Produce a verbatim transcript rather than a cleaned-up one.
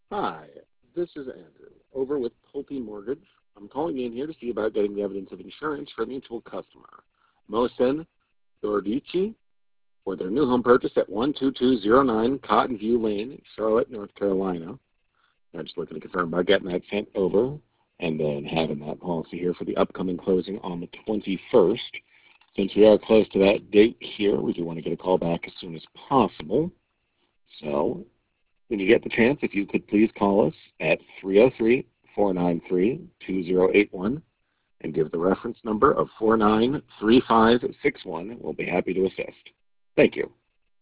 Hi, this is Andrew over with Pulte Mortgage. I'm calling in here to see about getting the evidence of insurance for a mutual customer, Mohsen Dordici, for their new home purchase at one two two zero nine Cotton View Lane, Charlotte, North Carolina. I'm just looking to confirm about getting that sent over and then having that policy here for the upcoming closing on the twenty-first. Since we are close to that date here, we do want to get a call back as soon as possible. So when you get the chance, if you could please call us at three oh three, four nine three, two oh eight one and give the reference number of four nine three five six one. We'll be happy to assist. Thank you.